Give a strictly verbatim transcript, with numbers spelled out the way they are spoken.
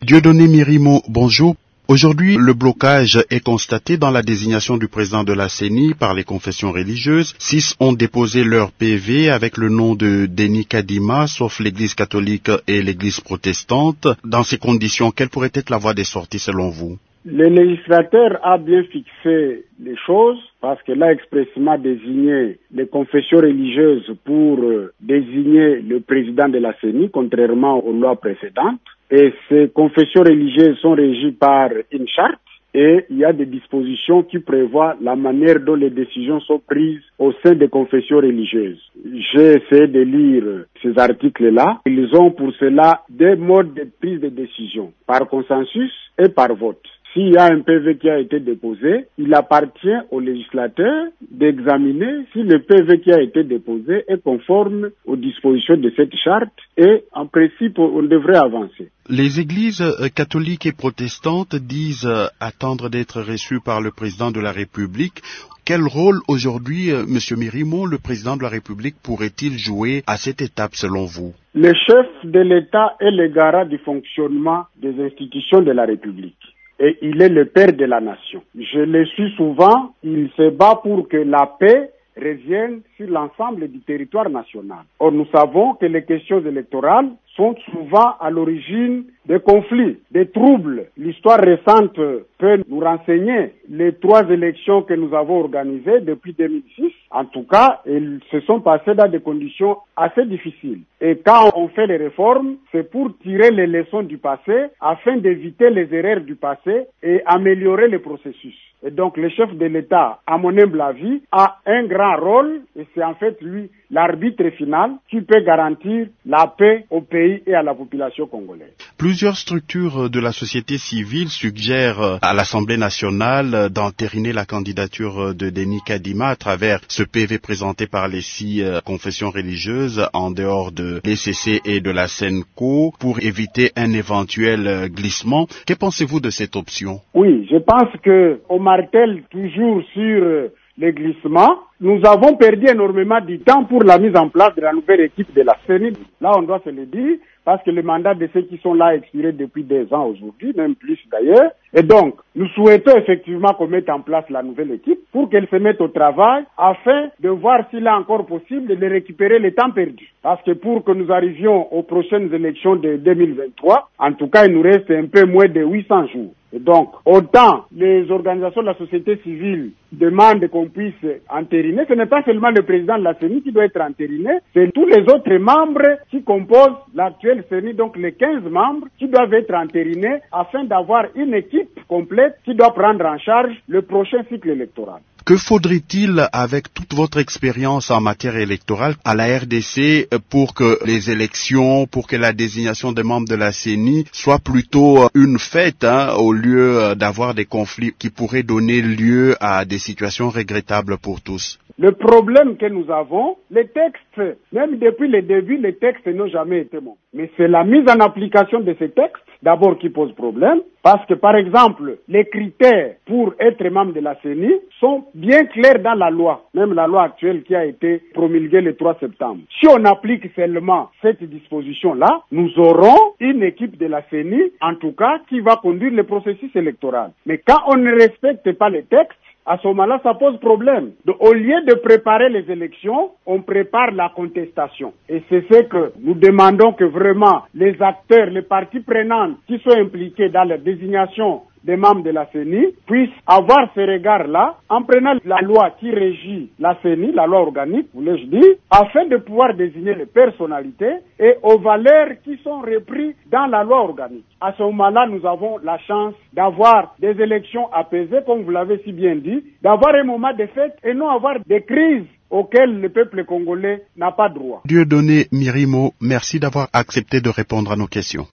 Dieudonné Mirimo, bonjour. Aujourd'hui, le blocage est constaté dans la désignation du président de la C E N I par les confessions religieuses. Six ont déposé leur P V avec le nom de Denis Kadima, sauf l'Église catholique et l'Église protestante. Dans ces conditions, quelle pourrait être la voie des sorties selon vous? Le législateur a bien fixé les choses parce qu'il a expressément désigné les confessions religieuses pour euh, désigner le président de la C E N I, contrairement aux lois précédentes. Et ces confessions religieuses sont régies par une charte et il y a des dispositions qui prévoient la manière dont les décisions sont prises au sein des confessions religieuses. J'ai essayé de lire ces articles-là. Ils ont pour cela des modes de prise de décision, par consensus et par vote. S'il y a un P V qui a été déposé, il appartient au législateur d'examiner si le P V qui a été déposé est conforme aux dispositions de cette charte et en principe on devrait avancer. Les églises catholiques et protestantes disent attendre d'être reçues par le président de la République. Quel rôle aujourd'hui, Monsieur Mirimo, le président de la République, pourrait-il jouer à cette étape selon vous? Le chef de l'État est le garant du fonctionnement des institutions de la République. Et il est le père de la nation. Je le suis souvent, il se bat pour que la paix revienne sur l'ensemble du territoire national. Or, nous savons que les questions électorales sont souvent à l'origine des conflits, des troubles. L'histoire récente peut nous renseigner. Les trois élections que nous avons organisées depuis deux mille six, en tout cas, elles se sont passées dans des conditions assez difficiles. Et quand on fait les réformes, c'est pour tirer les leçons du passé afin d'éviter les erreurs du passé et améliorer le processus. Et donc, le chef de l'État, à mon humble avis, a un grand rôle et c'est en fait lui l'arbitre final qui peut garantir la paix au pays et à la population congolaise. Plusieurs structures de la société civile suggèrent à l'Assemblée nationale d'entériner la candidature de Denis Kadima à travers ce P V présenté par les six confessions religieuses en dehors de l'E C C et de la SENCO pour éviter un éventuel glissement. Que pensez-vous de cette option? Oui, je pense que on martèle toujours sur les glissements. Nous avons perdu énormément de temps pour la mise en place de la nouvelle équipe de la C E N I. Là, on doit se le dire, parce que le mandat de ceux qui sont là a expiré depuis deux ans aujourd'hui, même plus d'ailleurs. Et donc, nous souhaitons effectivement qu'on mette en place la nouvelle équipe pour qu'elle se mette au travail afin de voir s'il est encore possible de récupérer le temps perdu. Parce que pour que nous arrivions aux prochaines élections de deux mille vingt-trois, en tout cas, il nous reste un peu moins de huit cents jours. Et donc, autant les organisations de la société civile demandent qu'on puisse entériner, ce n'est pas seulement le président de la C E N I qui doit être entériné, c'est tous les autres membres qui composent l'actuelle C E N I, donc les quinze membres qui doivent être entérinés afin d'avoir une équipe complète qui doit prendre en charge le prochain cycle électoral. Que faudrait-il, avec toute votre expérience en matière électorale, à la R D C pour que les élections, pour que la désignation des membres de la C E N I soit plutôt une fête, hein, au lieu d'avoir des conflits qui pourraient donner lieu à des situations regrettables pour tous? Le problème que nous avons, les textes, même depuis le début, les textes n'ont jamais été bons. Mais c'est la mise en application de ces textes, d'abord, qui pose problème, parce que, par exemple, les critères pour être membre de la C E N I sont bien clairs dans la loi, même la loi actuelle qui a été promulguée le trois septembre. Si on applique seulement cette disposition-là, nous aurons une équipe de la C E N I, en tout cas, qui va conduire le processus électoral. Mais quand on ne respecte pas les textes, à ce moment-là, ça pose problème. Donc, au lieu de préparer les élections, on prépare la contestation. Et c'est ce que nous demandons que vraiment les acteurs, les parties prenantes qui sont impliqués dans la désignation des membres de la C E N I puissent avoir ce regard-là en prenant la loi qui régit la C E N I, la loi organique, voulais-je dire, afin de pouvoir désigner les personnalités et aux valeurs qui sont reprises dans la loi organique. À ce moment-là, nous avons la chance d'avoir des élections apaisées, comme vous l'avez si bien dit, d'avoir un moment de fête et non avoir des crises auxquelles le peuple congolais n'a pas droit. Dieudonné Mirimo, merci d'avoir accepté de répondre à nos questions.